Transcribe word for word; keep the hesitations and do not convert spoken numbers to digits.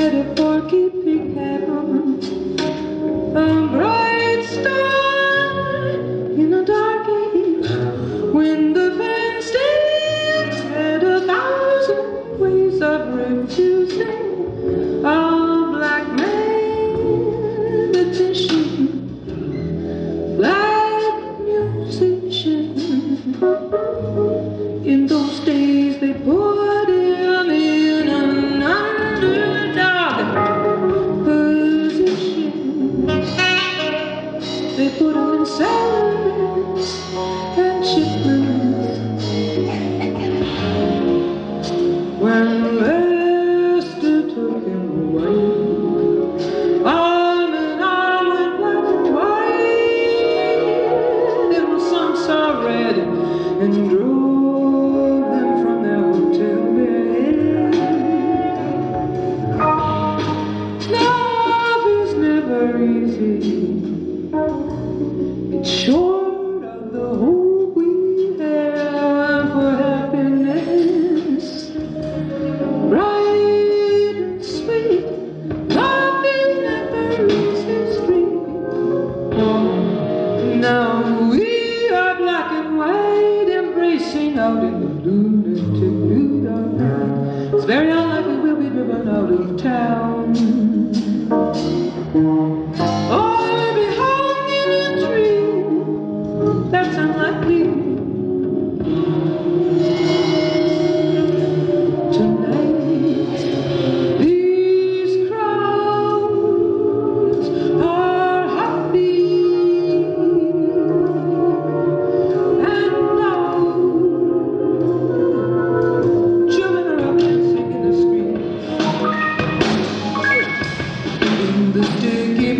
headed for keeping heaven, a bright star in a dark age. When the fan stands at a thousand ways of refusing a black mathematician, black musician. In those days they put him in an underdog position. They put him in salaries and shipments. When Lester took him away, arm in arm with black and white, it was sunset red and drove them from their hotel bed. Love is never easy. It's short of the hope we have for happiness. Bright and sweet, love is never easy street. Now we are black and white, embracing out in the lunatic mood of night. It's very unlikely we'll be driven out of town. Or we'll be hung in a tree. That's unlikely. Tonight, these crowds are happy and loud, jumping around dancing in the street. In the sticky